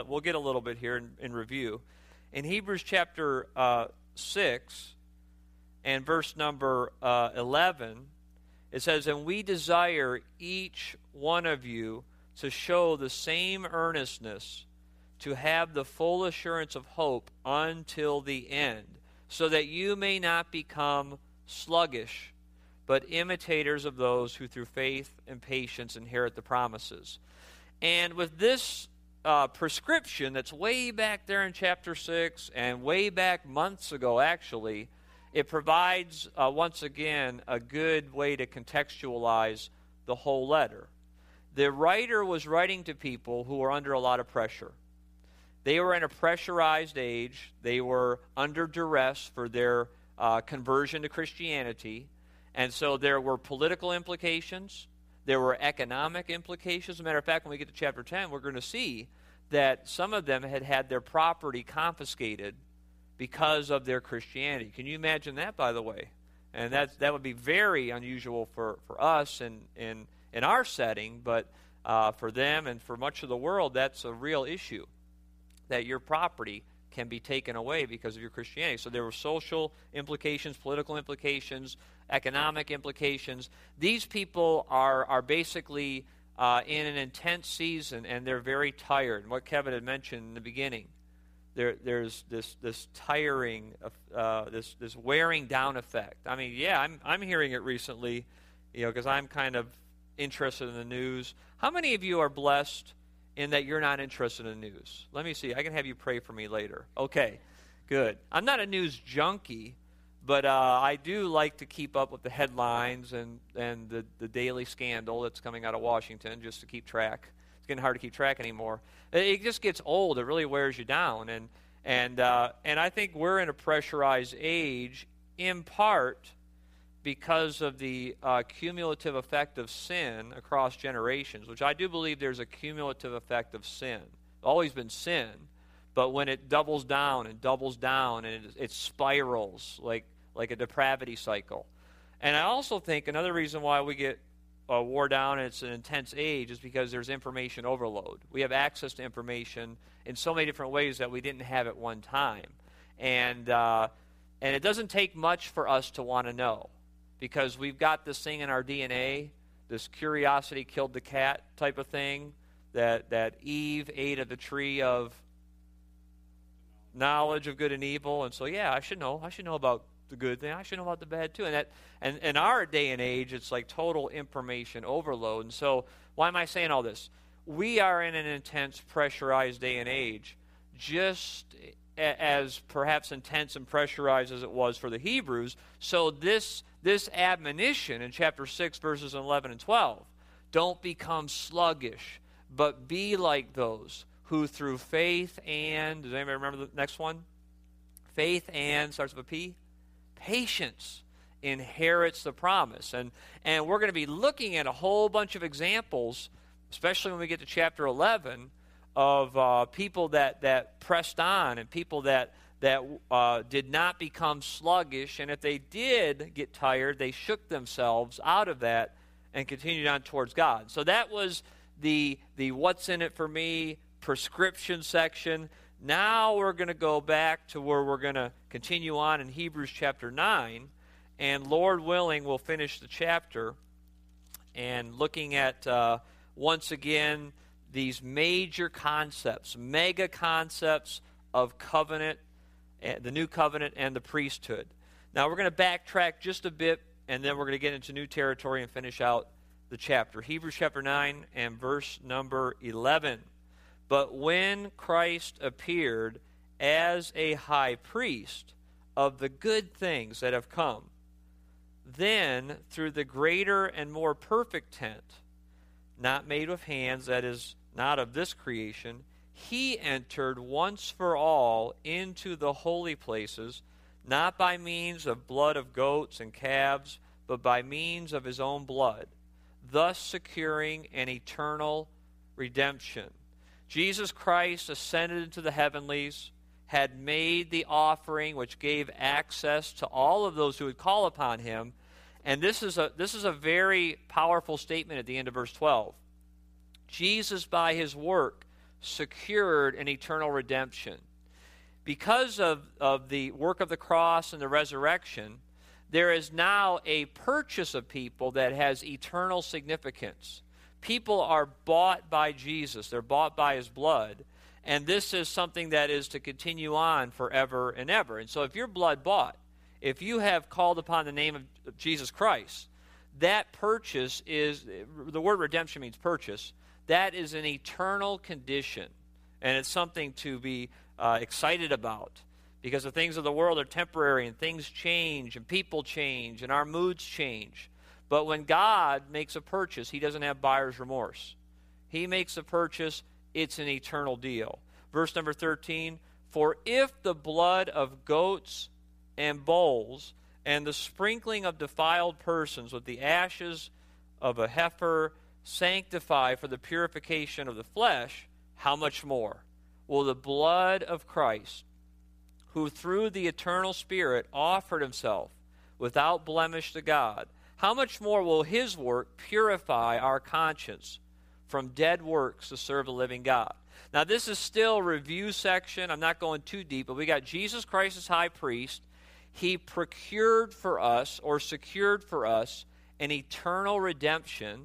We'll get a little bit here in review. In Hebrews chapter 6 and verse number 11, it says, "And we desire each one of you to show the same earnestness, to have the full assurance of hope until the end, so that you may not become sluggish, but imitators of those who through faith and patience inherit the promises." And with this prescription that's way back there in chapter 6 and way back months ago, actually, it provides, once again, a good way to contextualize the whole letter. The writer was writing to people who were under a lot of pressure. They were in a pressurized age. They were under duress for their conversion to Christianity. And so there were political implications. There were economic implications. As a matter of fact, when we get to chapter 10, we're going to see that some of them had had their property confiscated because of their Christianity. Can you imagine that, by the way? And that would be very unusual for us in our setting, but for them and for much of the world, that's a real issue, that your property can be taken away because of your Christianity. So there were social implications, political implications, economic implications. These people are basically in an intense season, and they're very tired. And what Kevin had mentioned in the beginning, there's this tiring, this wearing down effect. I mean, yeah, I'm hearing it recently, because I'm kind of interested in the news. How many of you are blessed in that you're not interested in the news? Let me see. I can have you pray for me later. Okay, good. I'm not a news junkie, but I do like to keep up with the headlines and the daily scandal that's coming out of Washington, just to keep track. It's getting hard to keep track anymore. It just gets old. It really wears you down. And I think we're in a pressurized age, in part because of the cumulative effect of sin across generations, which I do believe there's a cumulative effect of sin. It's always been sin, but when it doubles down and it spirals like a depravity cycle. And I also think another reason why we get wore down and it's an intense age is because there's information overload. We have access to information in so many different ways that we didn't have at one time. And it doesn't take much for us to want to know, because we've got this thing in our DNA, this curiosity killed the cat type of thing, that Eve ate of the tree of knowledge of good and evil, and so I should know about the good thing, I should know about the bad too. And in our day and age, it's like total information overload. And so why am I saying all this? We are in an intense, pressurized day and age, just as perhaps intense and pressurized as it was for the Hebrews. So this admonition in chapter 6, verses 11 and 12, don't become sluggish, but be like those who through faith and, does anybody remember the next one? Faith and, starts with a P, patience inherits the promise. And we're going to be looking at a whole bunch of examples, especially when we get to chapter 11, of people that pressed on and people that did not become sluggish. And if they did get tired, they shook themselves out of that and continued on towards God. So that was the what's in it for me prescription section. Now we're going to go back to where we're going to continue on in Hebrews chapter 9. And Lord willing, we'll finish the chapter and looking at, once again, these major concepts, mega concepts of covenant, the new covenant and the priesthood. Now we're going to backtrack just a bit, and then we're going to get into new territory and finish out the chapter. Hebrews chapter 9 and verse number 11. But when Christ appeared as a high priest of the good things that have come, then through the greater and more perfect tent, not made with hands, that is not of this creation, he entered once for all into the holy places, not by means of blood of goats and calves, but by means of his own blood, thus securing an eternal redemption. Jesus Christ ascended into the heavenlies, had made the offering which gave access to all of those who would call upon him. And this is a very powerful statement at the end of verse 12. Jesus, by his work, secured an eternal redemption. Because of the work of the cross and the resurrection, there is now a purchase of people that has eternal significance. People are bought by Jesus. They're bought by his blood. And this is something that is to continue on forever and ever. And so if you're blood bought, if you have called upon the name of Jesus Christ, that purchase is, the word redemption means purchase, that is an eternal condition. And it's something to be excited about, because the things of the world are temporary, and things change, and people change, and our moods change. But when God makes a purchase, he doesn't have buyer's remorse. He makes a purchase, it's an eternal deal. Verse number 13, for if the blood of goats and bulls and the sprinkling of defiled persons with the ashes of a heifer sanctify for the purification of the flesh, how much more will the blood of Christ, who through the eternal Spirit offered himself without blemish to God, how much more will his work purify our conscience from dead works to serve the living God? Now, this is still review section. I'm not going too deep, but we got Jesus Christ as high priest. He procured for us, or secured for us, an eternal redemption,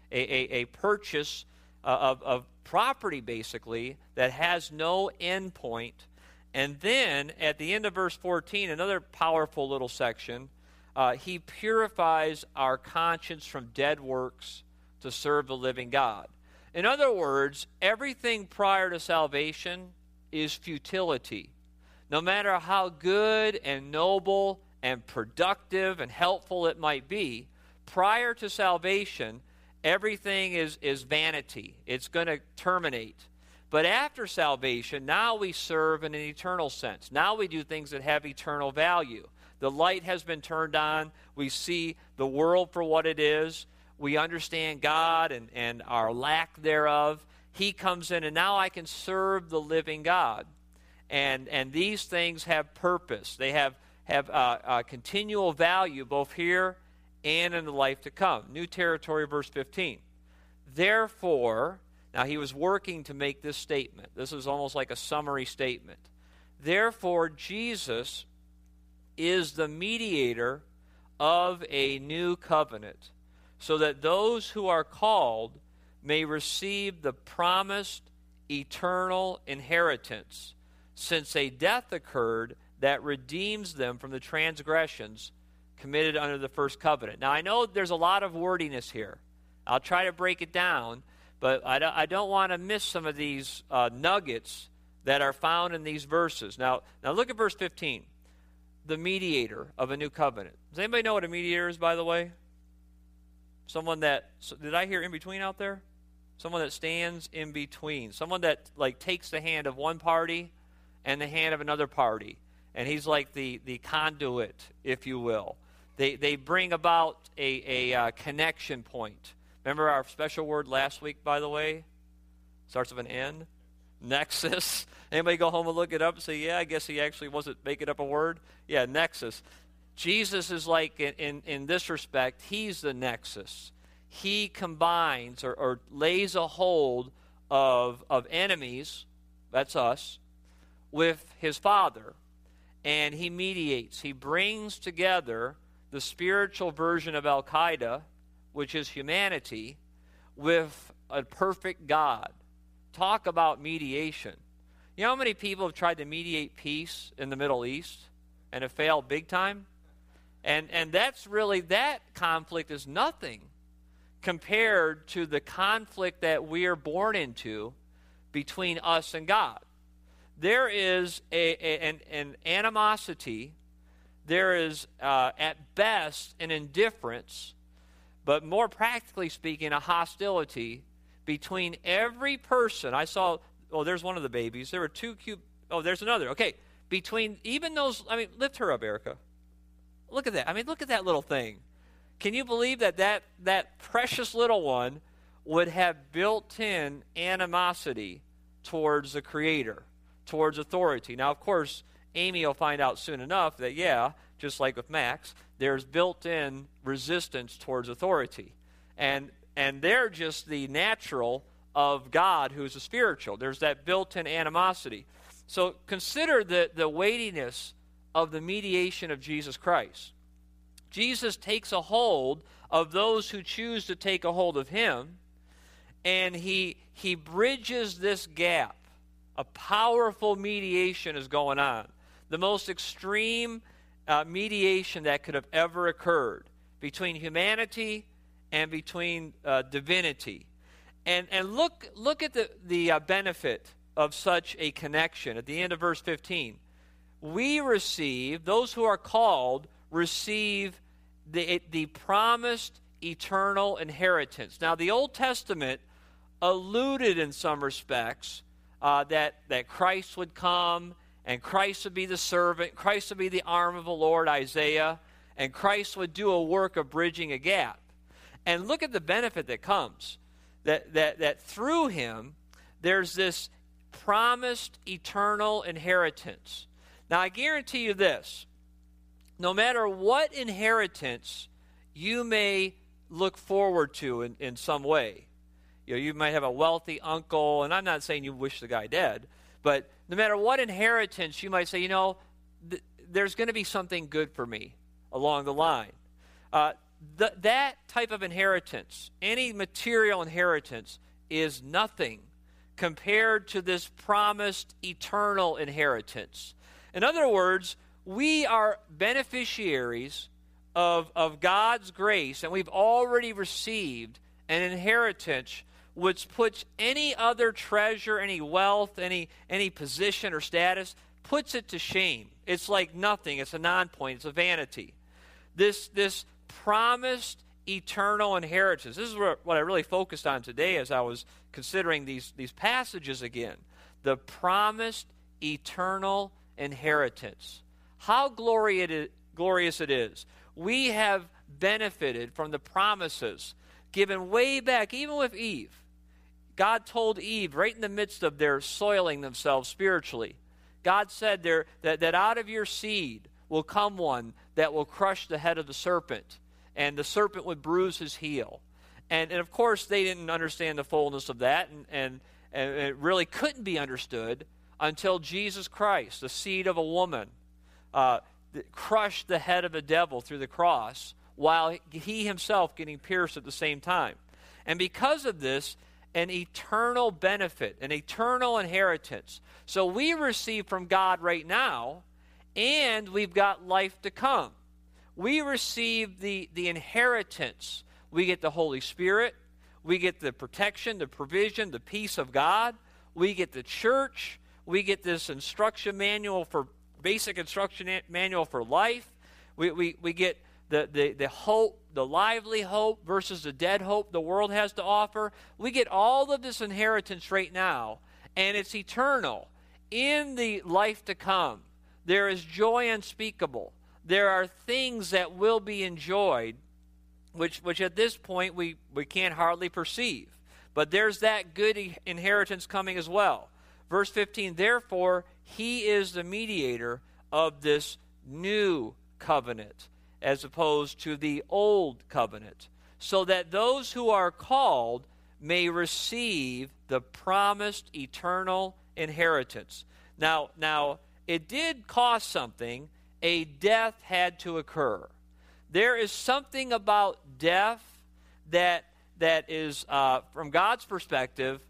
a purchase of property, basically, that has no end point. And then, at the end of verse 14, another powerful little section, he purifies our conscience from dead works to serve the living God. In other words, everything prior to salvation is futility. No matter how good and noble and productive and helpful it might be, prior to salvation, everything is vanity. It's going to terminate. But after salvation, now we serve in an eternal sense. Now we do things that have eternal value. The light has been turned on. We see the world for what it is. We understand God and our lack thereof. He comes in, and now I can serve the living God. And these things have purpose. They have continual value both here and in the life to come. New territory, verse 15. Therefore, now he was working to make this statement. This is almost like a summary statement. Therefore, Jesus is the mediator of a new covenant, so that those who are called may receive the promised eternal inheritance, since a death occurred that redeems them from the transgressions committed under the first covenant. Now, I know there's a lot of wordiness here. I'll try to break it down, but I don't want to miss some of these nuggets that are found in these verses. Now look at verse 15. The mediator of a new covenant. Does anybody know what a mediator is, by the way? Someone that, did I hear in between out there? Someone that stands in between. Someone that takes the hand of one party and the hand of another party. And he's like the conduit, if you will. They bring about a connection point. Remember our special word last week, by the way? Starts with an N. Nexus. Anybody go home and look it up and say, yeah, I guess he actually wasn't making up a word? Yeah, nexus. Jesus is like, in this respect, he's the nexus. He combines or lays a hold of enemies, that's us, with his Father. And he mediates. He brings together the spiritual version of Al-Qaeda, which is humanity, with a perfect God. Talk about mediation. You know how many people have tried to mediate peace in the Middle East and have failed big time? And that's really, that conflict is nothing compared to the conflict that we are born into between us and God. There is an animosity. There is, at best, an indifference, but more practically speaking, a hostility between every person. I saw, there's one of the babies. There were two cute, there's another. Okay, between even those, lift her up, Erica. Look at that. Look at that little thing. Can you believe that precious little one would have built-in animosity towards the Creator, towards authority? Now, of course, Amy will find out soon enough that, yeah, just like with Max, there's built-in resistance towards authority. And they're just the natural of God who's a spiritual. There's that built-in animosity. So consider the weightiness of the mediation of Jesus Christ. Jesus takes a hold of those who choose to take a hold of him, and he bridges this gap. A powerful mediation is going on. The most extreme mediation that could have ever occurred between humanity and between divinity. And look at the benefit of such a connection. At the end of verse 15, we receive, those who are called, receive the promised eternal inheritance. Now, the Old Testament alluded in some respects that Christ would come, and Christ would be the servant, Christ would be the arm of the Lord, Isaiah, and Christ would do a work of bridging a gap. And look at the benefit that comes, that through him there's this promised eternal inheritance. Now, I guarantee you this, no matter what inheritance you may look forward to in some way, you might have a wealthy uncle, and I'm not saying you wish the guy dead, but no matter what inheritance, you might say, there's going to be something good for me along the line. That type of inheritance, any material inheritance, is nothing compared to this promised eternal inheritance. In other words, we are beneficiaries of God's grace, and we've already received an inheritance which puts any other treasure, any wealth, any position or status, puts it to shame. It's like nothing. It's a non-point. It's a vanity. This promised eternal inheritance. This is what I really focused on today as I was considering these passages again. The promised eternal inheritance. How glorious it is. We have benefited from the promises given way back, even with Eve. God told Eve, right in the midst of their soiling themselves spiritually, God said that out of your seed will come one that will crush the head of the serpent, and the serpent would bruise his heel. And of course, they didn't understand the fullness of that, and it really couldn't be understood until Jesus Christ, the seed of a woman, crushed the head of the devil through the cross, while he himself getting pierced at the same time. And because of this, an eternal benefit, an eternal inheritance. So we receive from God right now, and we've got life to come. We receive the inheritance. We get the Holy Spirit. We get the protection, the provision, the peace of God. We get the church. We get this instruction manual for basic instruction manual for life. We get the hope, the lively hope versus the dead hope the world has to offer. We get all of this inheritance right now, and it's eternal. In the life to come, there is joy unspeakable. There are things that will be enjoyed, which at this point we can't hardly perceive. But there's that good inheritance coming as well. Verse 15, therefore, he is the mediator of this new covenant, as opposed to the old covenant, so that those who are called may receive the promised eternal inheritance. Now, it did cost something. A death had to occur. There is something about death that is, from God's perspective,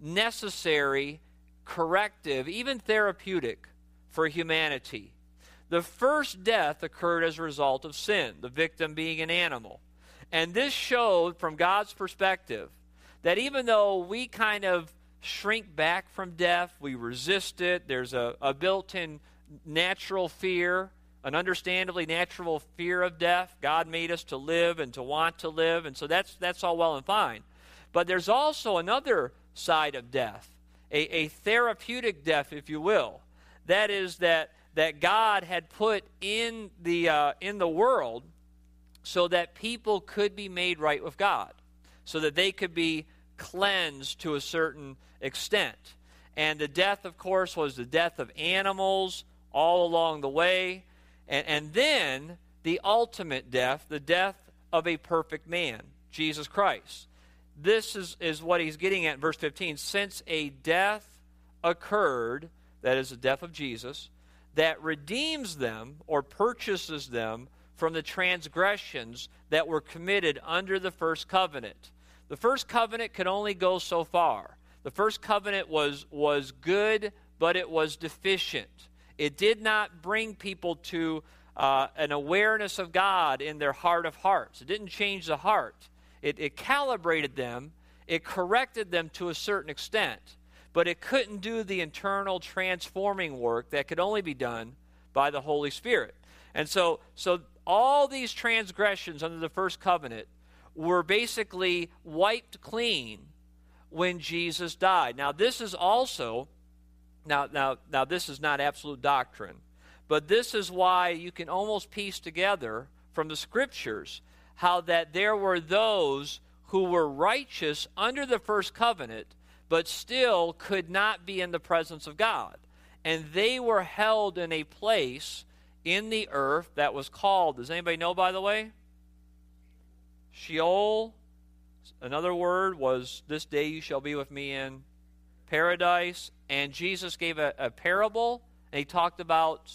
necessary, corrective, even therapeutic for humanity. The first death occurred as a result of sin, the victim being an animal. And this showed, from God's perspective, that even though we kind of shrink back from death, we resist it, there's a built-in natural fear, an understandably natural fear of death. God made us to live and to want to live, and so that's all well and fine. But there's also another side of death, a therapeutic death, if you will. That is that God had put in the world so that people could be made right with God, so that they could be cleansed to a certain extent. And the death, of course, was the death of animals all along the way. And then the ultimate death, the death of a perfect man, Jesus Christ. this is what he's getting at in verse 15. Since a death occurred, that is the death of Jesus, that redeems them or purchases them from the transgressions that were committed under the first covenant. The first covenant could only go so far. The first covenant was good, but it was deficient. It did not bring people to an awareness of God in their heart of hearts. It didn't change the heart. It calibrated them. It corrected them to a certain extent. But it couldn't do the internal transforming work that could only be done by the Holy Spirit. And so all these transgressions under the first covenant were basically wiped clean when Jesus died. Now this is also, now this is not absolute doctrine, but this is why you can almost piece together from the Scriptures how that there were those who were righteous under the first covenant, but still could not be in the presence of God. And they were held in a place in the earth that was called, does anybody know, by the way? Sheol. Another word was, this day you shall be with me in paradise. And Jesus gave a parable, and he talked about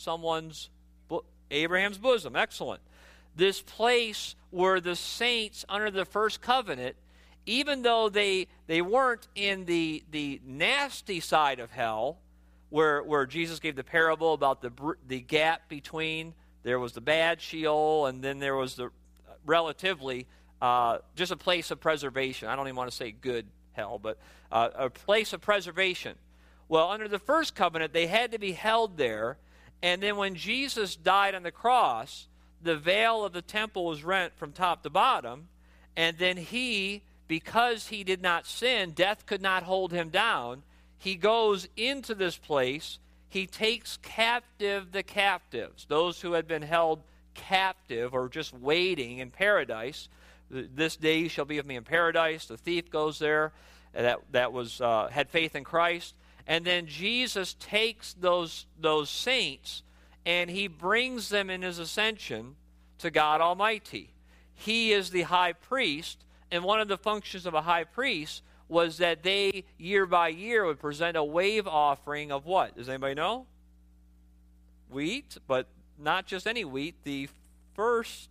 Abraham's bosom. Excellent. This place where the saints under the first covenant, even though they weren't in the nasty side of hell, where Jesus gave the parable about the gap between, there was the bad Sheol, and then there was the relatively just a place of preservation. I don't even want to say good hell, but a place of preservation. Well, under the first covenant, they had to be held there, and then when Jesus died on the cross, the veil of the temple was rent from top to bottom, and then because he did not sin, death could not hold him down. He goes into this place. He takes captive the captives, those who had been held captive or just waiting in paradise. This day you shall be with me in paradise. The thief goes there that had faith in Christ. And then Jesus takes those saints and he brings them in his ascension to God Almighty. He is the high priest, and one of the functions of a high priest was that they, year by year, would present a wave offering of what? Does anybody know? Wheat, but not just any wheat, the first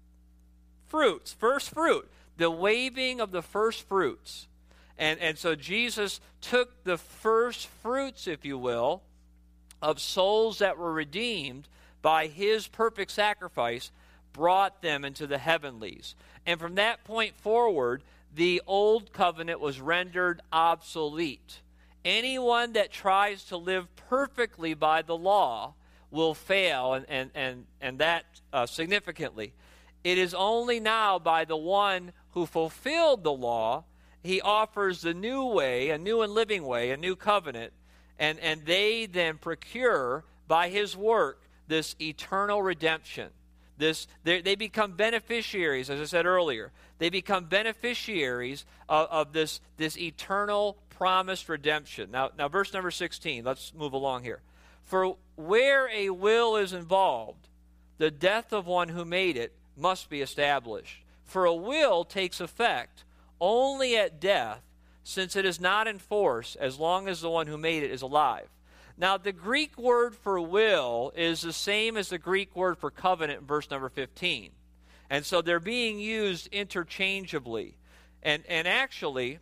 fruit. The waving of the first fruits. And so Jesus took the first fruits, if you will, of souls that were redeemed by his perfect sacrifice, brought them into the heavenlies. And from that point forward, the old covenant was rendered obsolete. Anyone that tries to live perfectly by the law will fail, and that significantly. It is only now by the one who fulfilled the law, he offers the new way, a new and living way, a new covenant, and they then procure by his work this eternal redemption. They become beneficiaries, as I said earlier. They become beneficiaries of this eternal promised redemption. Now, verse number 16. Let's move along here. For where a will is involved, the death of one who made it must be established. For a will takes effect only at death, since it is not in force as long as the one who made it is alive. Now, the Greek word for will is the same as the Greek word for covenant in verse number 15. And so they're being used interchangeably. And actually,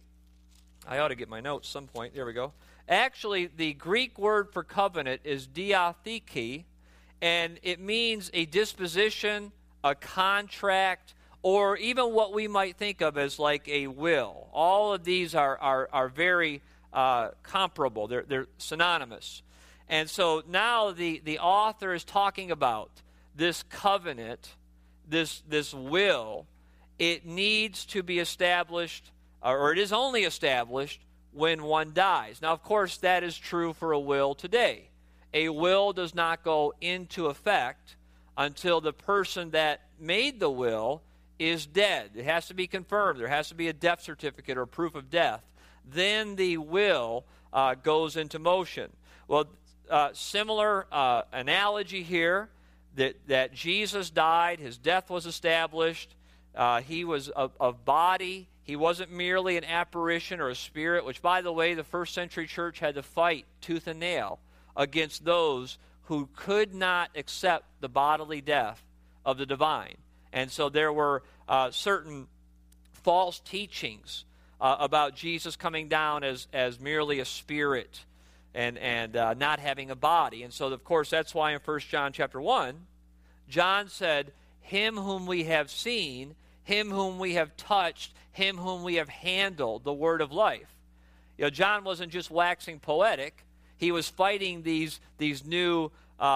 I ought to get my notes some point. There we go. Actually, the Greek word for covenant is diatheke, and it means a disposition, a contract, or even what we might think of as like a will. All of these are very comparable. They're synonymous. And so now the author is talking about this covenant, this will. It needs to be established, or it is only established when one dies. Now, of course, that is true for a will today. A will does not go into effect until the person that made the will is dead. It has to be confirmed. There has to be a death certificate or proof of death. Then the will goes into motion. Well, similar analogy here, that Jesus died, his death was established, he was of body, He wasn't merely an apparition or a spirit, which, by the way, the first century church had to fight tooth and nail against those who could not accept the bodily death of the divine. And so there were certain false teachings about Jesus coming down as merely a spirit and not having a body. And so, of course, that's why in 1 John chapter 1, John said, him whom we have seen, him whom we have touched, him whom we have handled, the word of life. You know, John wasn't just waxing poetic. He was fighting these new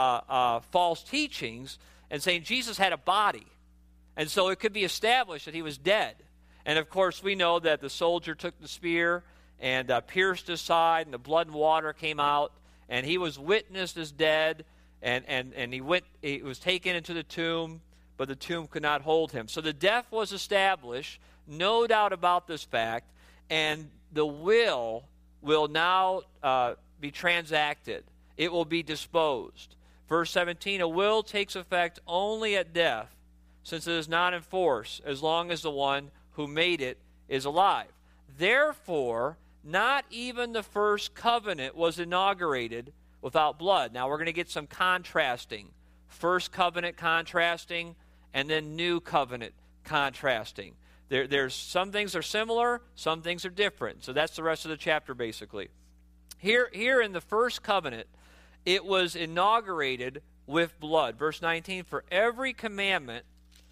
false teachings and saying Jesus had a body. And so it could be established that he was dead. And, of course, we know that the soldier took the spear and pierced his side, and the blood and water came out, and he was witnessed as dead, and he was taken into the tomb, but the tomb could not hold him. So the death was established, no doubt about this fact, and the will now be transacted. It will be disposed. Verse 17, a will takes effect only at death, since it is not in force as long as the one who made it is alive. Therefore, not even the first covenant was inaugurated without blood. Now, we're going to get some contrasting. First covenant contrasting, and then new covenant contrasting. There's some things are similar, some things are different. So that's the rest of the chapter, basically. Here in the first covenant, it was inaugurated with blood. Verse 19, for every commandment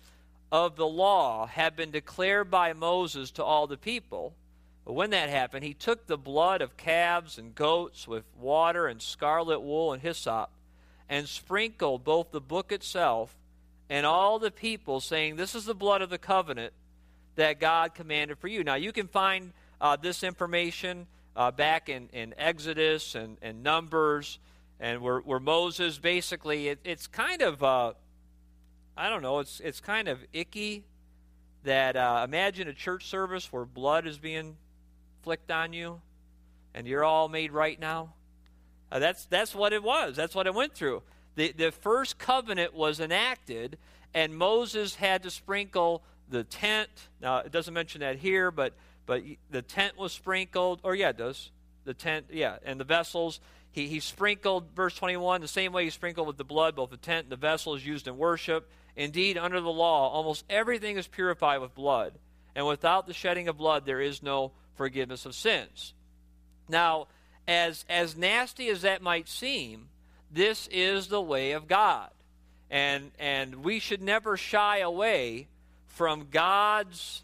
of the law had been declared by Moses to all the people. But when that happened, he took the blood of calves and goats with water and scarlet wool and hyssop, and sprinkled both the book itself and all the people, saying, this is the blood of the covenant that God commanded for you. Now, you can find this information back in Exodus and Numbers, and where Moses basically, it's kind of, I don't know, it's kind of icky that imagine a church service where blood is being flicked on you, and you're all made right now. That's what it was. That's what it went through. The first covenant was enacted, and Moses had to sprinkle the tent. Now, it doesn't mention that here, but the tent was sprinkled. Or, yeah, it does. The tent, yeah, and the vessels. He sprinkled, verse 21, the same way he sprinkled with the blood, both the tent and the vessels used in worship. Indeed, under the law, almost everything is purified with blood. And without the shedding of blood, there is no forgiveness of sins. Now, as nasty as that might seem, this is the way of God. And we should never shy away from God's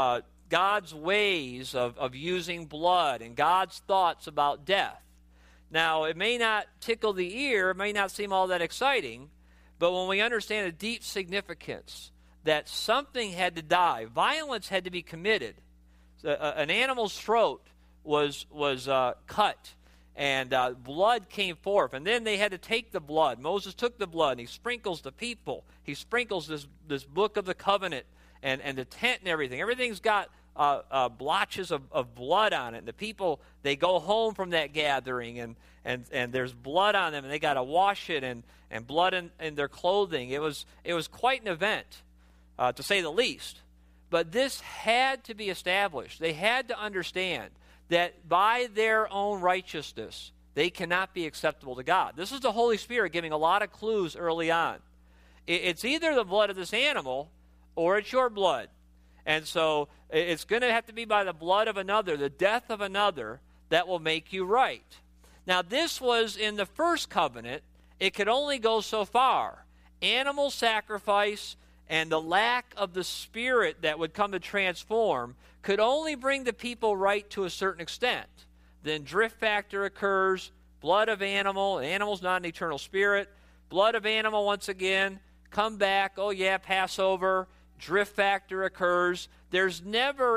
ways of using blood and God's thoughts about death. Now, it may not tickle the ear, it may not seem all that exciting, but when we understand the deep significance that something had to die, violence had to be committed. An animal's throat was cut, and blood came forth. And then they had to take the blood. Moses took the blood, and he sprinkles the people. He sprinkles this book of the covenant and the tent and everything. Everything's got blotches of blood on it. And the people, they go home from that gathering, and there's blood on them, and they got to wash it, and blood in their clothing. It was quite an event, to say the least. But this had to be established. They had to understand that by their own righteousness, they cannot be acceptable to God. This is the Holy Spirit giving a lot of clues early on. It's either the blood of this animal or it's your blood. And so it's going to have to be by the blood of another, the death of another, that will make you right. Now, this was in the first covenant. It could only go so far. Animal sacrifice and the lack of the Spirit that would come to transform could only bring the people right to a certain extent. Then drift factor occurs, blood of animal's not an eternal spirit, blood of animal once again, come back, oh yeah, Passover, drift factor occurs. There's never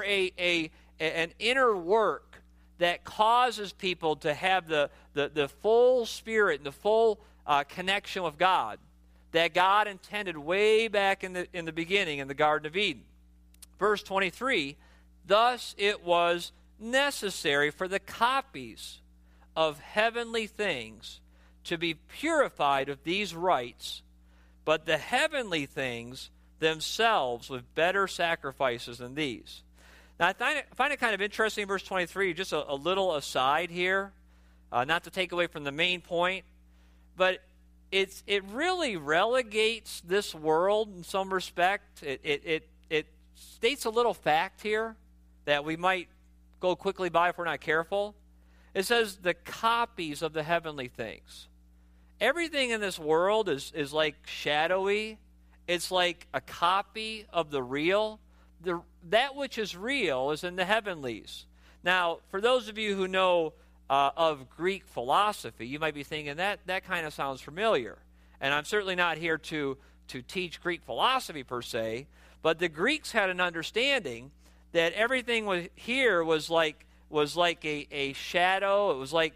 an inner work that causes people to have the full Spirit and the full connection with God that God intended way back in the beginning in the Garden of Eden. Verse 23, thus it was necessary for the copies of heavenly things to be purified of these rites, but the heavenly things themselves with better sacrifices than these. Now, I find it kind of interesting in verse 23, just a little aside here, not to take away from the main point, but it really relegates this world in some respect. It states a little fact here that we might go quickly by if we're not careful. It says the copies of the heavenly things. Everything in this world is like shadowy. It's like a copy of the real. That which is real is in the heavenlies. Now, for those of you who know of Greek philosophy, you might be thinking that kind of sounds familiar. And I'm certainly not here to teach Greek philosophy per se, but the Greeks had an understanding that everything here was like a shadow. It was like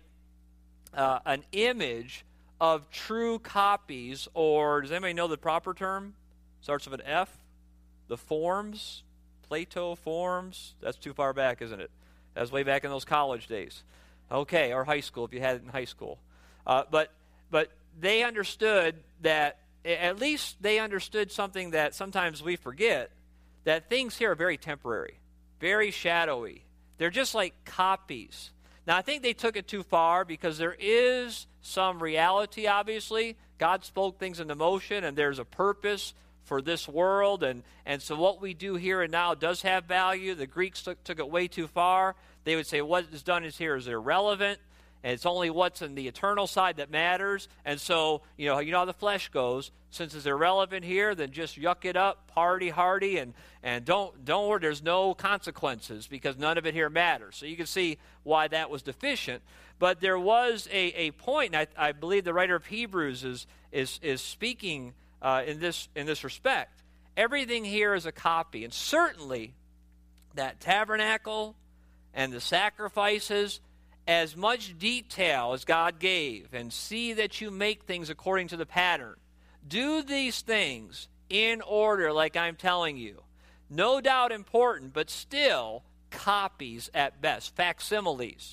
an image of true copies, or does anybody know the proper term? Starts with an F. The forms, Plato forms. That's too far back, isn't it? That was way back in those college days. Okay, or high school if you had it in high school. But they understood that, at least they understood something that sometimes we forget, that things here are very temporary, very shadowy. They're just like copies. Now, I think they took it too far because there is some reality, obviously. God spoke things into motion, and there's a purpose for this world, and so what we do here and now does have value. The Greeks took it way too far. They would say what is done here is irrelevant, and it's only what's in the eternal side that matters. And so, you know how the flesh goes. Since it's irrelevant here, then just yuck it up, party hardy, and don't worry. There's no consequences because none of it here matters. So you can see why that was deficient. But there was a point, and I believe the writer of Hebrews is speaking in this respect. Everything here is a copy, and certainly that tabernacle and the sacrifices, as much detail as God gave, and see that you make things according to the pattern. Do these things in order, like I'm telling you. No doubt important, but still copies at best, facsimiles.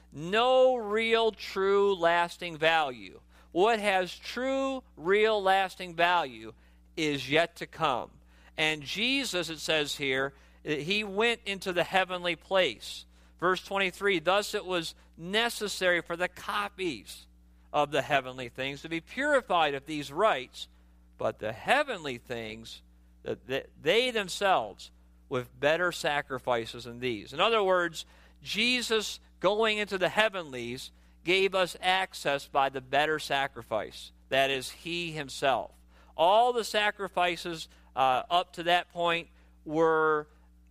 No real, true, lasting value. What has true, real, lasting value is yet to come. And Jesus, it says here, he went into the heavenly place. Verse 23, thus it was necessary for the copies of the heavenly things to be purified of these rites, but the heavenly things, that they themselves, with better sacrifices than these. In other words, Jesus going into the heavenlies gave us access by the better sacrifice. That is, he himself. All the sacrifices up to that point were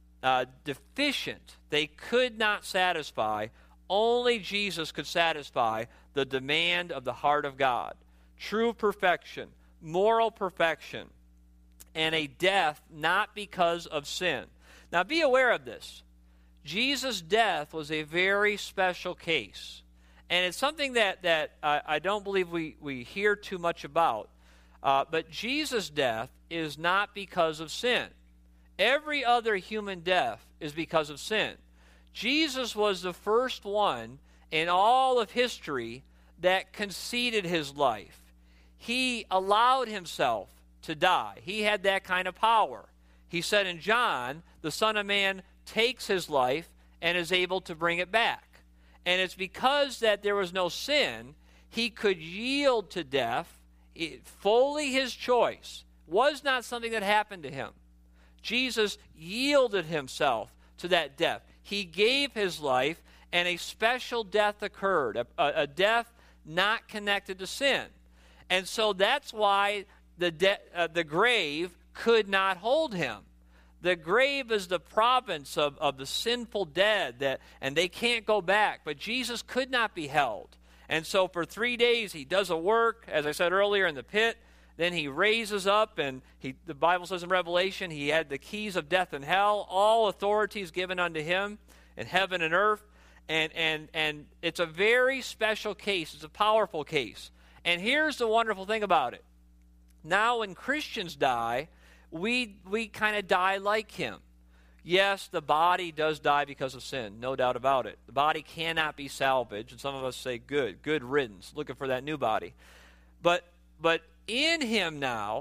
deficient. They could not satisfy. Only Jesus could satisfy the demand of the heart of God. True perfection, moral perfection, and a death not because of sin. Now be aware of this. Jesus' death was a very special case. And it's something that I don't believe we hear too much about. But Jesus' death is not because of sin. Every other human death is because of sin. Jesus was the first one in all of history that conceded his life. He allowed himself to die. He had that kind of power. He said in John, the Son of Man takes his life and is able to bring it back. And it's because that there was no sin, he could yield to death, fully his choice. Was not something that happened to him. Jesus yielded himself to that death. He gave his life, and a special death occurred, a death not connected to sin. And so that's why the grave could not hold him. The grave is the province of the sinful dead, and they can't go back. But Jesus could not be held. And so for 3 days he does a work, as I said earlier, in the pit. Then he raises up, and the Bible says in Revelation, he had the keys of death and hell. All authority is given unto him in heaven and earth. And it's a very special case. It's a powerful case. And here's the wonderful thing about it. Now when Christians die, we kind of die like him. Yes, the body does die because of sin, no doubt about it. The body cannot be salvaged, and some of us say good riddance, looking for that new body. But in him now,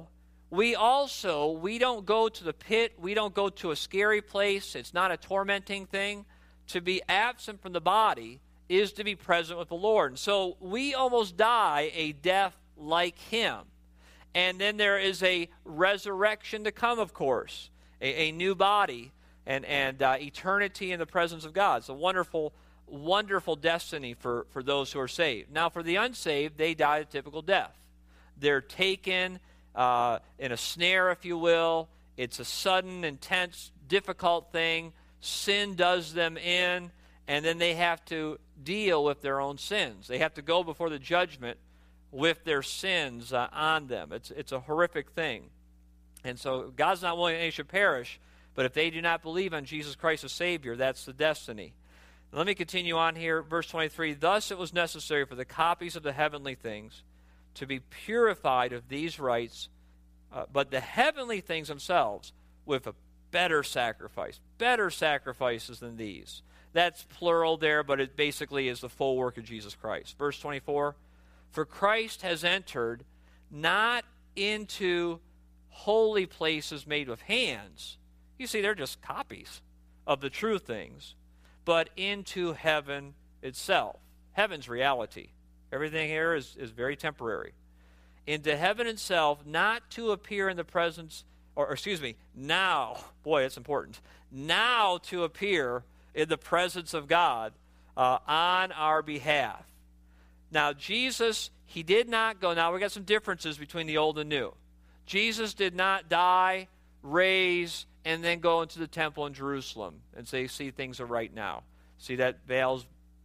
we don't go to the pit. We don't go to a scary place. It's not a tormenting thing. To be absent from the body is to be present with the Lord. And so we almost die a death like him. And then there is a resurrection to come, of course, a new body and eternity in the presence of God. It's a wonderful, wonderful destiny for those who are saved. Now, for the unsaved, they die a typical death. They're taken in a snare, if you will. It's a sudden, intense, difficult thing. Sin does them in, and then they have to deal with their own sins. They have to go before the judgment with their sins on them. It's a horrific thing. And so God's not willing that any should perish, but if they do not believe on Jesus Christ as Savior, that's the destiny. Let me continue on here. Verse 23, thus it was necessary for the copies of the heavenly things to be purified of these rites, but the heavenly things themselves with a better sacrifices than these. That's plural there, but it basically is the full work of Jesus Christ. Verse 24, for Christ has entered not into holy places made with hands. You see, they're just copies of the true things, but into heaven itself. Heaven's reality. Everything here is very temporary. Into heaven itself, not to appear in the presence, now, boy, it's important, now to appear in the presence of God on our behalf. Now, Jesus, he did not go. Now, we got some differences between the old and new. Jesus did not die, raise, and then go into the temple in Jerusalem and say, see, things are right now. See, that veil's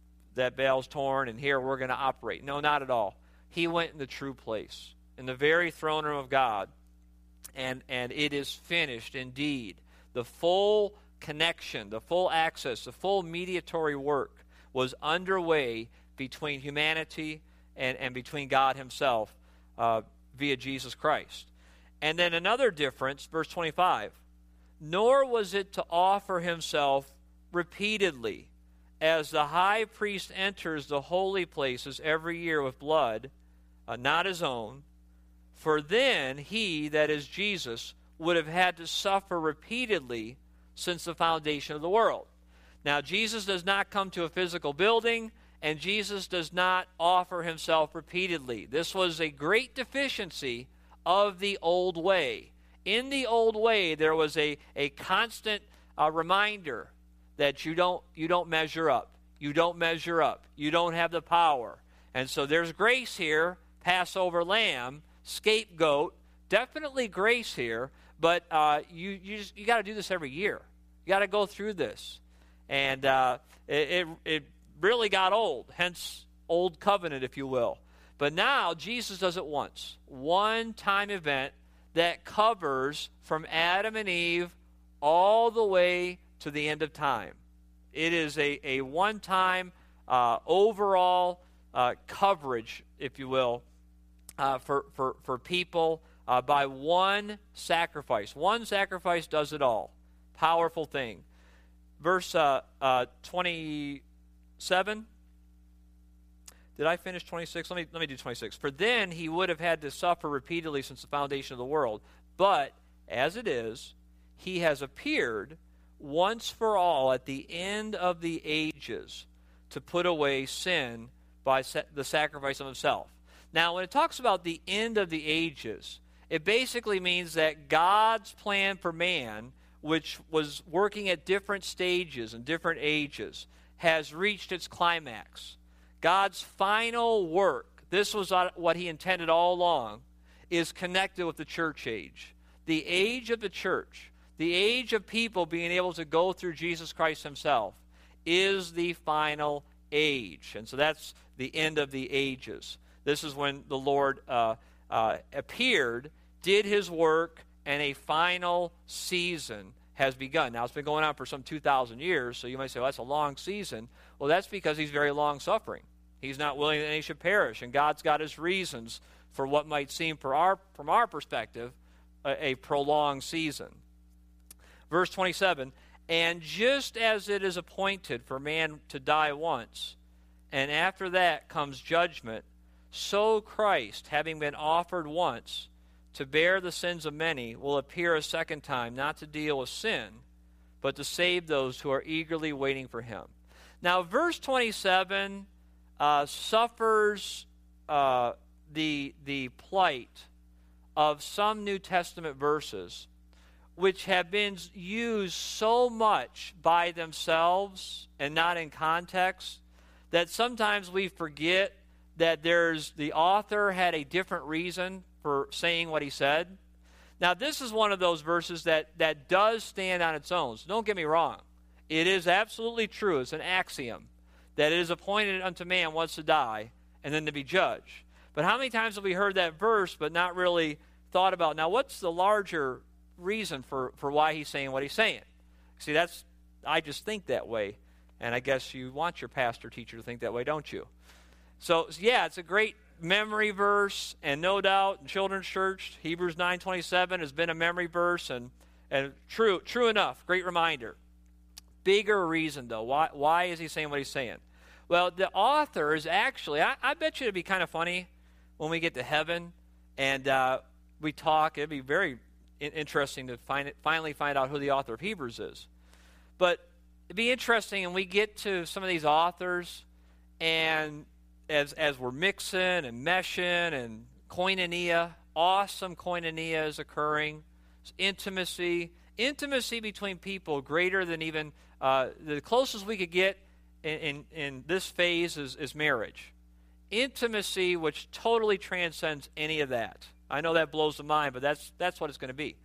torn, and here we're going to operate. No, not at all. He went in the true place, in the very throne room of God, and it is finished indeed. The full connection, the full access, the full mediatory work was underway between humanity and between God himself via Jesus Christ. And then another difference, verse 25, nor was it to offer himself repeatedly, as the high priest enters the holy places every year with blood, not his own, for then he, that is Jesus, would have had to suffer repeatedly since the foundation of the world. Now, Jesus does not come to a physical building, and Jesus does not offer himself repeatedly. This was a great deficiency of the old way. In the old way, there was a constant reminder that you don't measure up. You don't measure up. You don't have the power. And so there's grace here, Passover lamb, scapegoat, definitely grace here, but you got to do this every year. You got to go through this. And it really got old, hence old covenant, if you will. But now Jesus does it once. One-time event that covers from Adam and Eve all the way to the end of time. It is a one-time overall coverage, if you will, for people by one sacrifice. One sacrifice does it all. Powerful thing. Verse 27. Did I finish 26? Let me do 26. For then he would have had to suffer repeatedly since the foundation of the world. But as it is, he has appeared once for all at the end of the ages to put away sin by the sacrifice of himself. Now, when it talks about the end of the ages, it basically means that God's plan for man, which was working at different stages and different ages, has reached its climax. God's final work, this was what he intended all along, is connected with the church age. The age of the church, the age of people being able to go through Jesus Christ himself, is the final age. And so that's the end of the ages. This is when the Lord appeared, did his work, and a final season has begun. Now, it's been going on for some 2,000 years, so you might say, well, that's a long season. Well, that's because he's very long-suffering. He's not willing that any should perish, and God's got his reasons for what might seem, from our perspective, a prolonged season. Verse 27, and just as it is appointed for man to die once, and after that comes judgment, so Christ, having been offered once to bear the sins of many, will appear a second time, not to deal with sin, but to save those who are eagerly waiting for him. Now, verse 27 suffers the plight of some New Testament verses which have been used so much by themselves and not in context that sometimes we forget that the author had a different reason for saying what he said. Now, this is one of those verses that does stand on its own. So don't get me wrong. It is absolutely true. It's an axiom that it is appointed unto man once to die and then to be judged. But how many times have we heard that verse but not really thought about, now what's the larger reason for why he's saying what he's saying? See, I just think that way. And I guess you want your pastor teacher to think that way, don't you? So, yeah, it's a great memory verse, and no doubt in children's church, Hebrews 9:27 has been a memory verse, and true enough, great reminder. Bigger reason, though. Why is he saying what he's saying? Well, the author is actually, I bet you it'd be kind of funny when we get to heaven and we talk. It'd be very interesting to finally find out who the author of Hebrews is. But it'd be interesting, and we get to some of these authors, and as we're mixing and meshing and koinonia, awesome koinonia is occurring. It's intimacy between people greater than even the closest we could get in this phase is marriage. Intimacy which totally transcends any of that. I know that blows the mind, but that's what it's going to be.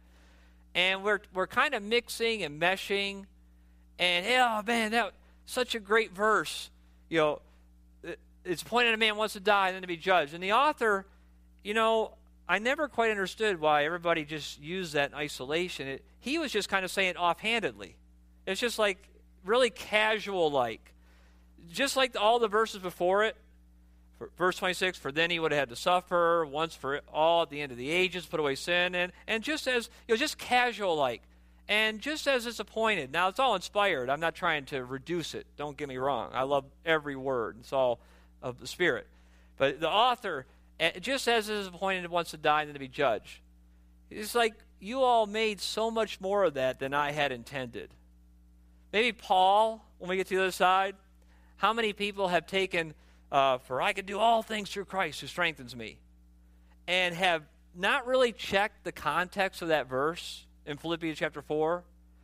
And we're kind of mixing and meshing, and oh man, that such a great verse. You know, it's appointed a man wants to die and then to be judged. And the author, you know, I never quite understood why everybody just used that in isolation. He was just kind of saying offhandedly. It's just like really casual, like just like all the verses before it. Verse 26, for then he would have had to suffer once for all at the end of the ages, put away sin, and just as, you know, just casual like, and just as it's appointed. Now, it's all inspired. I'm not trying to reduce it. Don't get me wrong. I love every word. It's all of the Spirit. But the author, just as it is appointed once to die and then to be judged, it's like you all made so much more of that than I had intended. Maybe Paul, when we get to the other side, how many people have taken, for I can do all things through Christ who strengthens me, and have not really checked the context of that verse in Philippians chapter 4.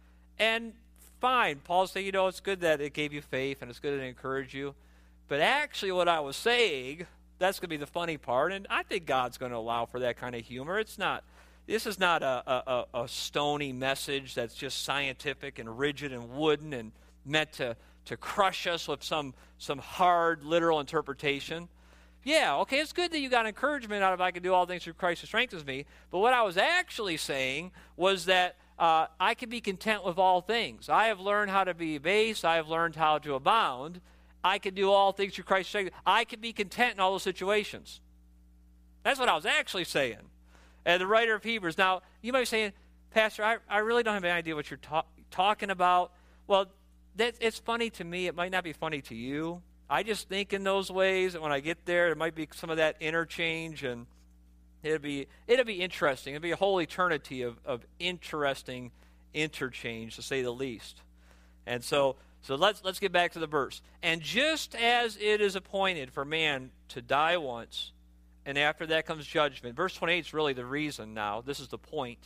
And fine, Paul said, you know, it's good that it gave you faith and it's good that it encouraged you. But actually what I was saying, that's going to be the funny part, and I think God's going to allow for that kind of humor. This is not a stony message that's just scientific and rigid and wooden and meant to crush us with some hard, literal interpretation. Yeah, okay, it's good that you got encouragement out of I can do all things through Christ who strengthens me. But what I was actually saying was that I can be content with all things. I have learned how to be base. I have learned how to abound. I can do all things through Christ who strengthens me. I can be content in all those situations. That's what I was actually saying. And the writer of Hebrews. Now, you might be saying, Pastor, I really don't have any idea what you're talking about. Well, it's funny to me. It might not be funny to you. I just think in those ways, and when I get there might be some of that interchange, and it'll be interesting. It'll be a whole eternity of interesting interchange, to say the least. And so let's get back to the verse. And just as it is appointed for man to die once, and after that comes judgment. Verse 28 is really the reason now. This is the point.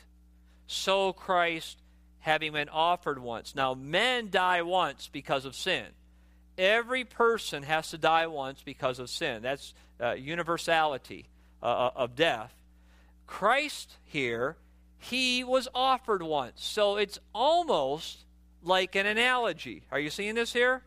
So Christ, having been offered once. Now, men die once because of sin. Every person has to die once because of sin. That's universality of death. Christ here, he was offered once. So it's almost like an analogy. Are you seeing this here?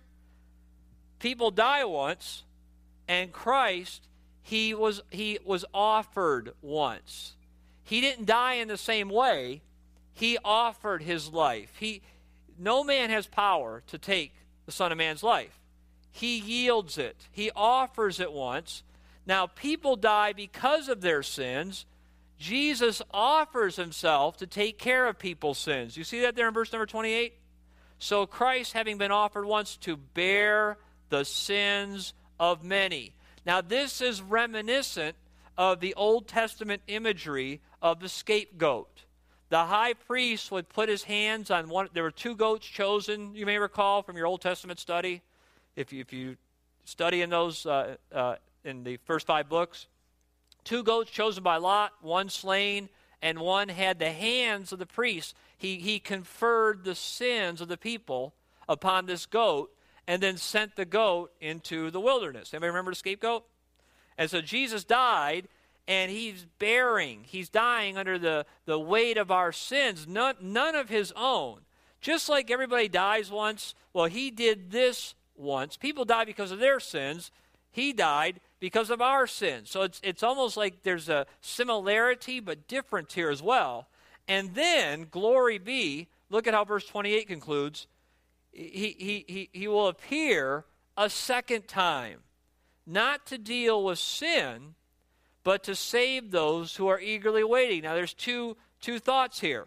People die once, and Christ, he was offered once. He didn't die in the same way. He offered his life. No man has power to take the Son of Man's life. He yields it. He offers it once. Now, people die because of their sins. Jesus offers himself to take care of people's sins. You see that there in verse number 28? So Christ, having been offered once to bear the sins of many. Now, this is reminiscent of the Old Testament imagery of the scapegoat. The high priest would put his hands on one. There were two goats chosen, you may recall, from your Old Testament study. If you study in those in the first 5 books. 2 goats chosen by Lot, one slain, and one had the hands of the priest. He conferred the sins of the people upon this goat and then sent the goat into the wilderness. Anybody remember the scapegoat? And so Jesus died, and he's dying under the weight of our sins, none of his own. Just like everybody dies once, well, he did this once. People die because of their sins. He died because of our sins. So it's almost like there's a similarity but difference here as well. And then, glory be, look at how verse 28 concludes. He will appear a second time, not to deal with sin, but to save those who are eagerly waiting. Now, there's two thoughts here.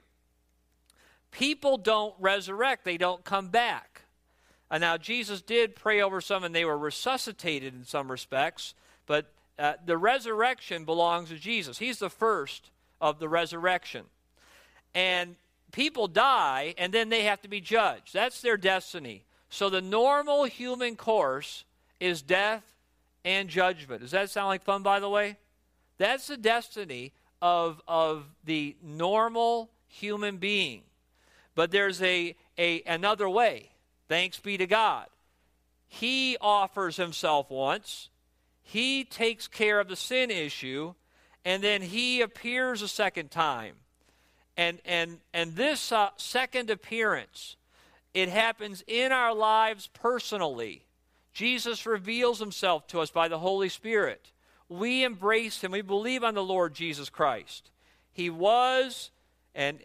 People don't resurrect. They don't come back. And now, Jesus did pray over some, and they were resuscitated in some respects, but the resurrection belongs to Jesus. He's the first of the resurrection. And people die, and then they have to be judged. That's their destiny. So the normal human course is death and judgment. Does that sound like fun, by the way? That's the destiny of the normal human being. But there's another way. Thanks be to God. He offers himself once. He takes care of the sin issue, and then he appears a second time. And this second appearance, it happens in our lives personally. Jesus reveals himself to us by the Holy Spirit. We embrace him. We believe on the Lord Jesus Christ. He was and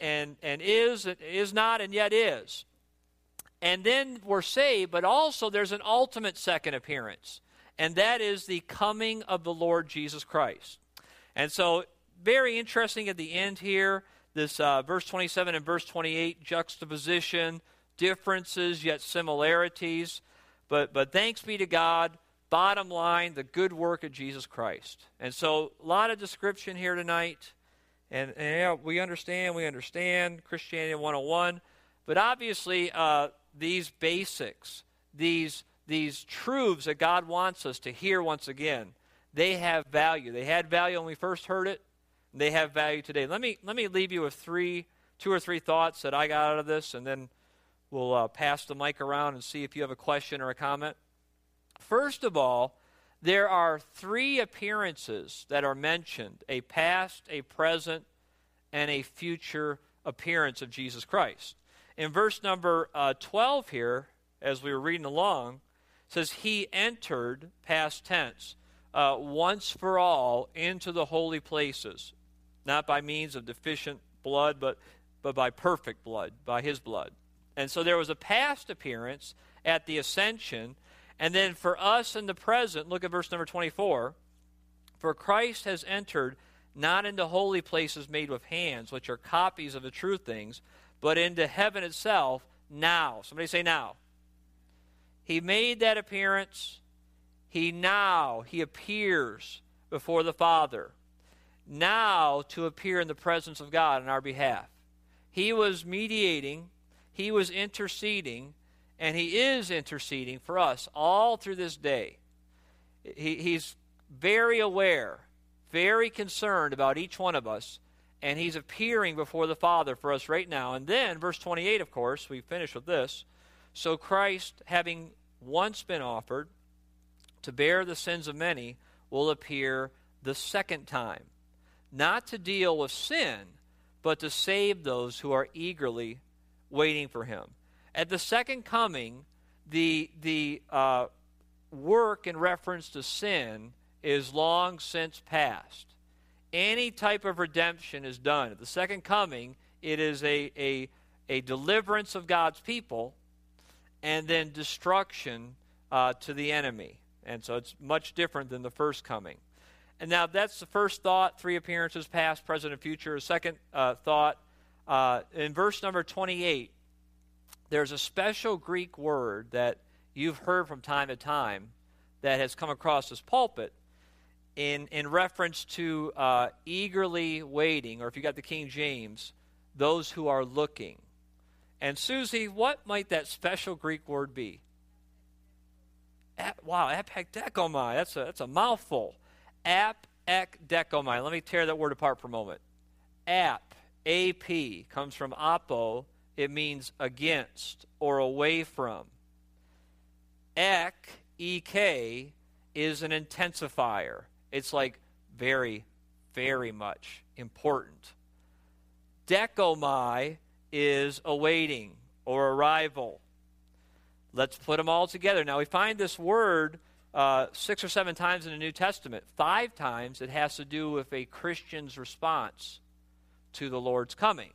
is not, and yet is. And then we're saved, but also there's an ultimate second appearance, and that is the coming of the Lord Jesus Christ. And so, very interesting at the end here, this verse 27 and verse 28, juxtaposition, differences yet similarities. But thanks be to God, bottom line, the good work of Jesus Christ. And so, a lot of description here tonight. And yeah, we understand Christianity 101. But obviously, these basics, these truths that God wants us to hear once again, they have value. They had value when we first heard it. They have value today. Let me leave you with 2 or 3 thoughts that I got out of this, and then we'll pass the mic around and see if you have a question or a comment. First of all, there are 3 appearances that are mentioned: a past, a present, and a future appearance of Jesus Christ. In verse number 12 here, as we were reading along, it says, he entered, past tense, once for all into the holy places, not by means of deficient blood, but by perfect blood, by his blood. And so there was a past appearance at the ascension, and then for us in the present, look at verse number 24, for Christ has entered not into holy places made with hands, which are copies of the true things, but into heaven itself now. Somebody say now. He made that appearance. He appears before the Father. Now to appear in the presence of God on our behalf. He was mediating. He was interceding. And he is interceding for us all through this day. He's very aware, very concerned about each one of us, and he's appearing before the Father for us right now. And then, verse 28, of course, we finish with this. So Christ, having once been offered to bear the sins of many, will appear the second time, not to deal with sin, but to save those who are eagerly waiting for him. At the second coming, the work in reference to sin is long since past. Any type of redemption is done. At the second coming, it is a deliverance of God's people and then destruction to the enemy. And so it's much different than the first coming. And now that's the first thought, 3 appearances, past, present, and future. The second thought, in verse number 28, there's a special Greek word that you've heard from time to time that has come across this pulpit. in reference to eagerly waiting, or if you got the King James, those who are looking. And Susie, what might that special Greek word be? Wow, apekdekomai. That's a mouthful. Apekdekomai. Let me tear that word apart for a moment. A-P, comes from apo. It means against or away from. E-K, is an intensifier. It's like very, very much important. Dekomai is awaiting or arrival. Let's put them all together. Now, we find this word 6 or 7 times in the New Testament. 5 times it has to do with a Christian's response to the Lord's coming.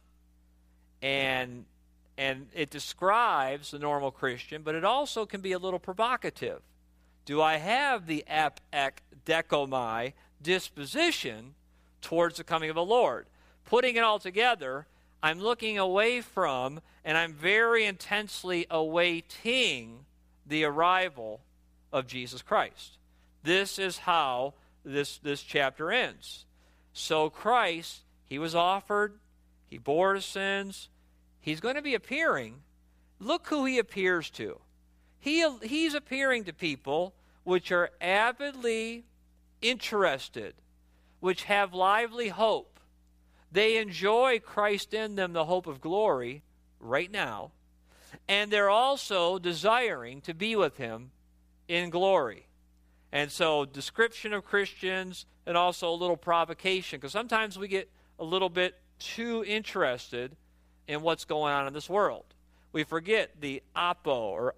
And it describes the normal Christian, but it also can be a little provocative. Do I have the apekdekomai disposition towards the coming of the Lord? Putting it all together, I'm looking away from, and I'm very intensely awaiting the arrival of Jesus Christ. This is how this chapter ends. So Christ, he was offered, he bore his sins, he's going to be appearing. Look who he appears to. He's appearing to people which are avidly interested, which have lively hope. They enjoy Christ in them, the hope of glory, right now. And they're also desiring to be with him in glory. And so, description of Christians and also a little provocation, because sometimes we get a little bit too interested in what's going on in this world. We forget the apo or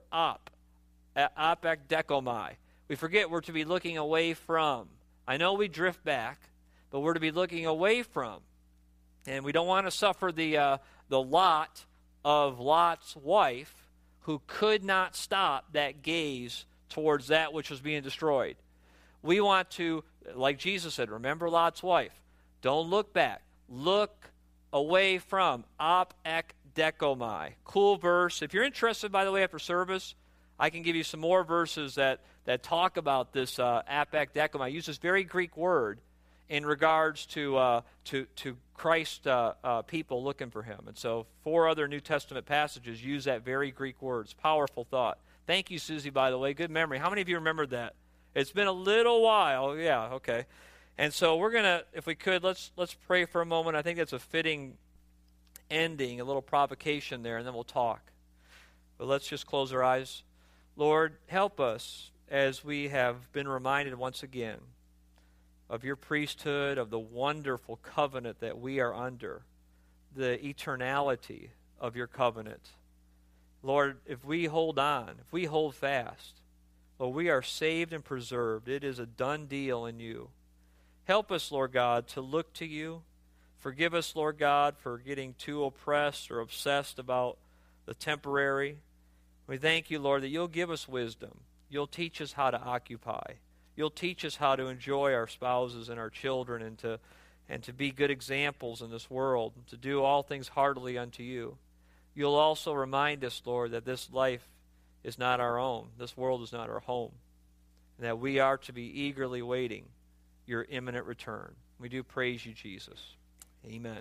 apekdekomai. We forget we're to be looking away from. I know we drift back, but we're to be looking away from. And we don't want to suffer the lot of Lot's wife, who could not stop that gaze towards that which was being destroyed. We want to, like Jesus said, remember Lot's wife. Don't look back. Look away from. Apekdekomai. Cool verse. If you're interested, by the way, after service, I can give you some more verses that talk about this apekdekomai. I use this very Greek word in regards to Christ people looking for him. And so 4 other New Testament passages use that very Greek word. It's powerful thought. Thank you, Susie, by the way. Good memory. How many of you remembered that? It's been a little while. Yeah, okay. And so we're going to, if we could, let's pray for a moment. I think that's a fitting ending, a little provocation there, and then we'll talk. But let's just close our eyes. Lord, help us as we have been reminded once again of your priesthood, of the wonderful covenant that we are under, the eternality of your covenant. Lord, if we hold on, if we hold fast, Lord, we are saved and preserved. It is a done deal in you. Help us, Lord God, to look to you. Forgive us, Lord God, for getting too oppressed or obsessed about the temporary. We thank you, Lord, that you'll give us wisdom. You'll teach us how to occupy. You'll teach us how to enjoy our spouses and our children and to be good examples in this world, and to do all things heartily unto you. You'll also remind us, Lord, that this life is not our own. This world is not our home. And that we are to be eagerly waiting your imminent return. We do praise you, Jesus. Amen.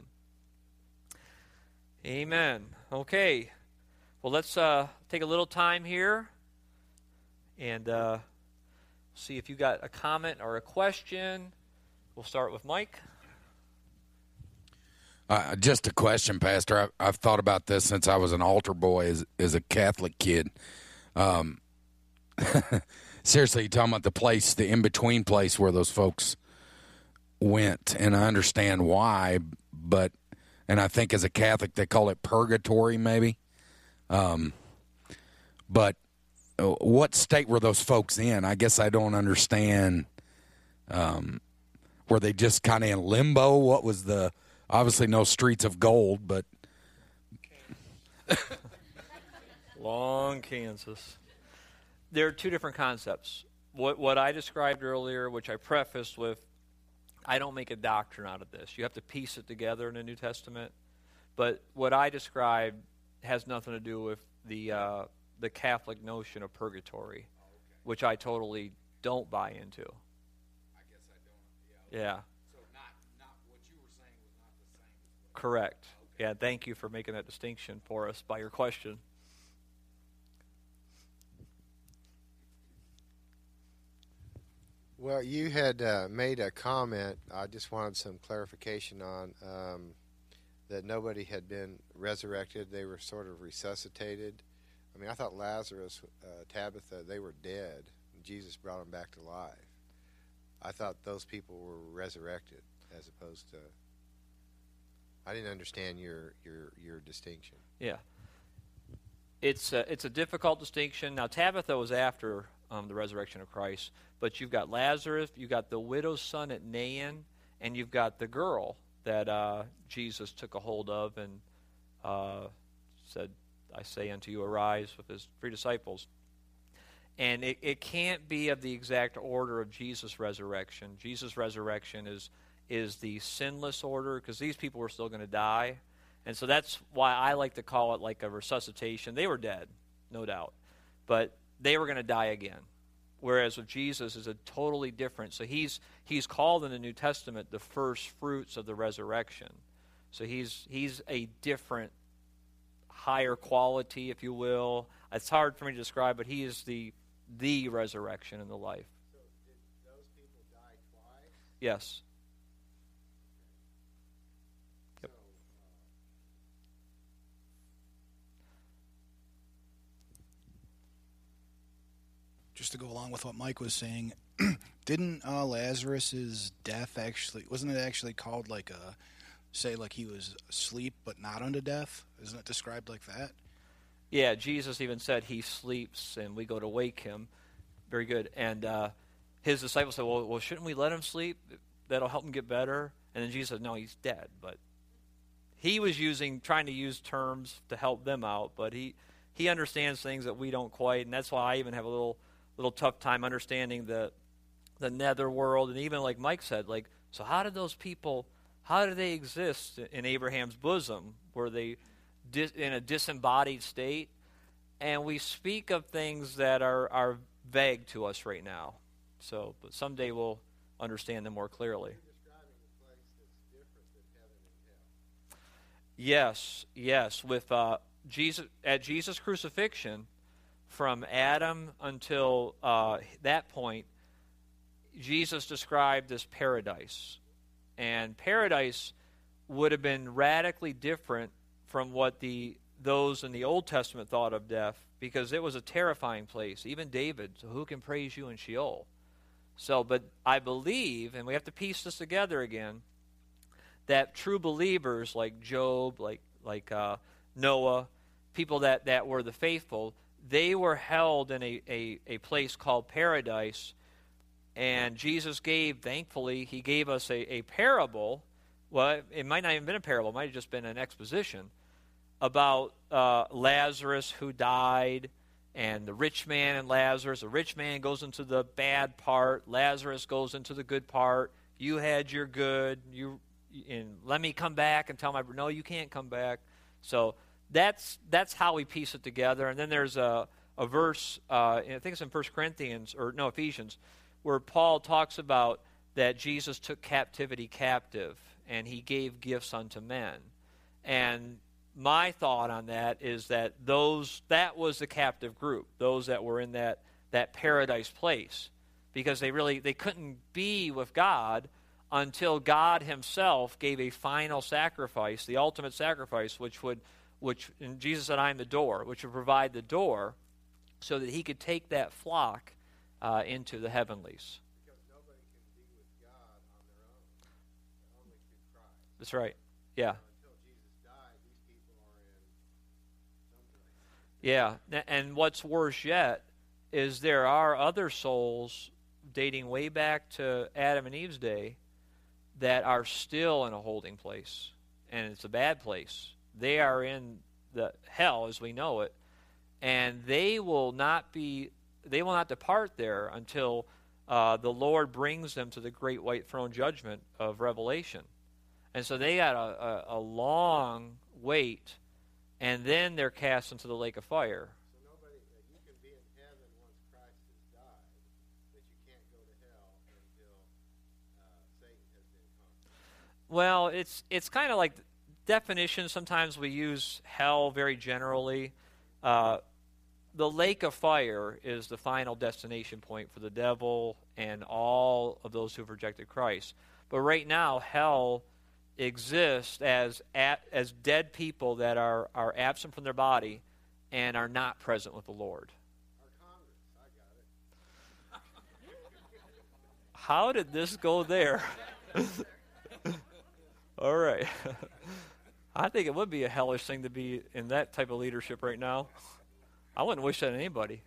Amen. Okay. Well, let's take a little time here and see if you got a comment or a question. We'll start with Mike. Just a question, Pastor. I've thought about this since I was an altar boy as a Catholic kid. Seriously, you're talking about the place, the in-between place where those folks went, and I understand why, and I think as a Catholic they call it purgatory maybe. But what state were those folks in? I guess I don't understand. Were they just kind of in limbo? What was obviously no streets of gold, but Long Kansas. There are 2 different concepts. What I described earlier, which I prefaced with, I don't make a doctrine out of this. You have to piece it together in the New Testament. But what I described has nothing to do with the Catholic notion of purgatory, which I totally don't buy into. I guess I don't Yeah. So not what you were saying was not the same. Correct. Okay. Yeah, thank you for making that distinction for us by your question. Well, you had made a comment. I just wanted some clarification on that nobody had been resurrected. They were sort of resuscitated. I mean, I thought Lazarus, Tabitha, they were dead. Jesus brought them back to life. I thought those people were resurrected as opposed to... I didn't understand your distinction. Yeah. It's a difficult distinction. Now, Tabitha was after the resurrection of Christ, but you've got Lazarus, you've got the widow's son at Nain, and you've got the girl that Jesus took a hold of and said, I say unto you, arise, with his 3 disciples. And it can't be of the exact order of Jesus' resurrection. Jesus' resurrection is the sinless order, because these people were still going to die. And so that's why I like to call it like a resuscitation. They were dead, no doubt. But they were going to die again. Whereas with Jesus is a totally different. So he's called in the New Testament the first fruits of the resurrection. So he's a different, higher quality, if you will. It's hard for me to describe, but he is the resurrection and the life. So did those people die twice? Yes. Yep. So, just to go along with what Mike was saying, didn't Lazarus's death wasn't it actually called like he was asleep but not unto death? Isn't it described like that? Yeah, Jesus even said he sleeps and we go to wake him. Very good. And his disciples said, well, shouldn't we let him sleep? That'll help him get better. And then Jesus said, no, he's dead. But he was trying to use terms to help them out, but he understands things that we don't quite, and that's why I even have a little tough time understanding the netherworld. And even like Mike said, like, so how did they exist in Abraham's bosom? Were they in a disembodied state? And we speak of things that are vague to us right now. So, but someday we'll understand them more clearly. you're describing a place that's different than heaven and hell. Yes. With Jesus' crucifixion, from Adam until that point, Jesus described as paradise. And paradise would have been radically different from what those in the Old Testament thought of death, because it was a terrifying place. Even David, so who can praise you in Sheol? So, but I believe, and we have to piece this together again, that true believers like Job, like Noah, people that were the faithful, they were held in a place called paradise. And Jesus thankfully, he gave us a parable. Well, it might not even been a parable. It might have just been an exposition about Lazarus who died, and the rich man and Lazarus. The rich man goes into the bad part. Lazarus goes into the good part. You had your good. And let me come back and tell my no, you can't come back. So that's how we piece it together. And then there's a verse, I think it's in 1 Corinthians, or no, Ephesians, where Paul talks about that Jesus took captivity captive, and he gave gifts unto men. And my thought on that is that that was the captive group, those that were in that paradise place, because they couldn't be with God until God himself gave a final sacrifice, the ultimate sacrifice, which and Jesus said, I am the door, which would provide the door so that he could take that flock into the heavenlies. Because nobody can be with God on their own, only through Christ. That's right. Yeah. Until Jesus died, these people are in some place. Yeah, and what's worse yet is there are other souls dating way back to Adam and Eve's day that are still in a holding place, and it's a bad place. They are in the hell as we know it, and they will not depart there until the Lord brings them to the great white throne judgment of Revelation. And so they got a long wait, and then they're cast into the lake of fire. So you can be in heaven once Christ has died, but you can't go to hell until Satan Well, it's kind of like definition. Sometimes we use hell very generally. The lake of fire is the final destination point for the devil and all of those who have rejected Christ. But right now, hell exists as dead people that are absent from their body and are not present with the Lord. How did this go there? All right. I think it would be a hellish thing to be in that type of leadership right now. I wouldn't wish that on anybody.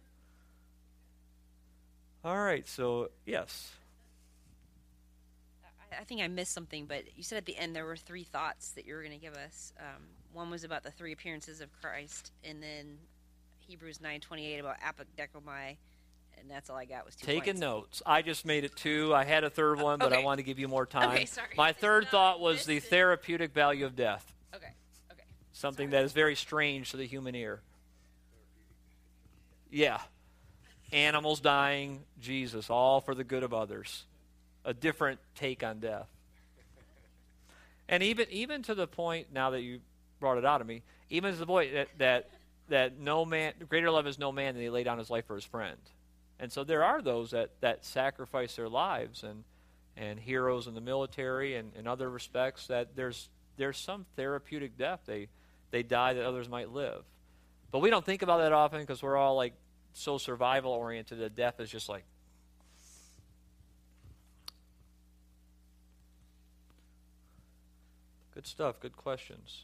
All right, so yes. I think I missed something, but you said at the end there were 3 thoughts that you were going to give us. One was about the 3 appearances of Christ, and then Hebrews 9:28 about apodecomai, and that's all I got was 2 Taking points. notes. I just made it 2. I had a third one, but I Okay. wanted to give you more time. Okay, sorry. My third thought was the Missed it. therapeutic value of death, Okay. something that is very strange to the human ear. Yeah. Animals dying, Jesus, all for the good of others. A different take on death. And even to the point, now that you brought it out of me, even to the point that no man, greater love is no man than he lay down his life for his friend. And so there are those that sacrifice their lives, and heroes in the military and in other respects, that there's some therapeutic death. They die that others might live. But we don't think about that often because we're all like so survival oriented that death is just like, good stuff, good questions.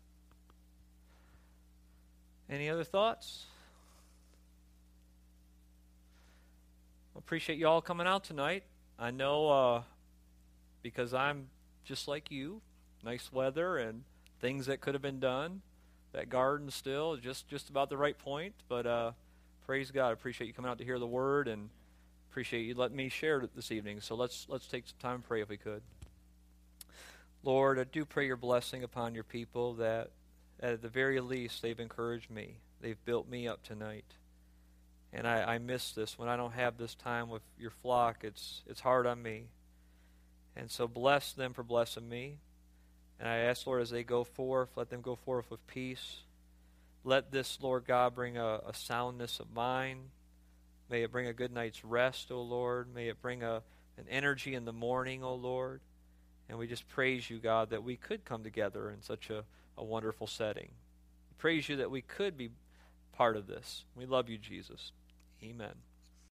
Any other thoughts? Appreciate you all coming out tonight. I know because I'm just like you, nice weather and things that could have been done. That garden still just about the right point, but praise God. I appreciate you coming out to hear the word, and appreciate you letting me share it this evening. So let's take some time and pray if we could. Lord, I do pray your blessing upon your people, that at the very least they've encouraged me. They've built me up tonight. And I miss this. When I don't have this time with your flock, it's hard on me. And so bless them for blessing me. And I ask, Lord, as they go forth, let them go forth with peace. Let this, Lord God, bring a soundness of mind. May it bring a good night's rest, O Lord. May it bring an energy in the morning, O Lord. And we just praise you, God, that we could come together in such a wonderful setting. We praise you that we could be part of this. We love you, Jesus. Amen.